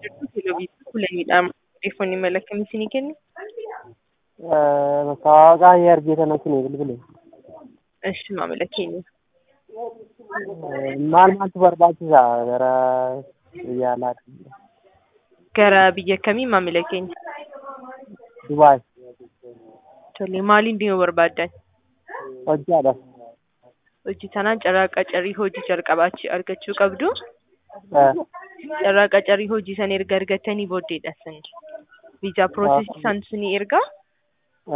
jirtu kiiloomeetira 10dha. Odeeffannoo mala akkamii isinii kennu? Maqaa argitan isin bilbile. Eshi maamila keenya. Maaltu barbaachisa gara biyya alaatti? Gara biyya kamii maamila keenya? Dubaay. Tole maaliin deemuu barbaaddan? Hojjaadha. Hojii tanaan carraa qacarii hojii jalqabaachi argachuu qabdu. Carraa qacarii hojii san erga argattanii booddeedha san. Viizaa piroosesii san isinii erga.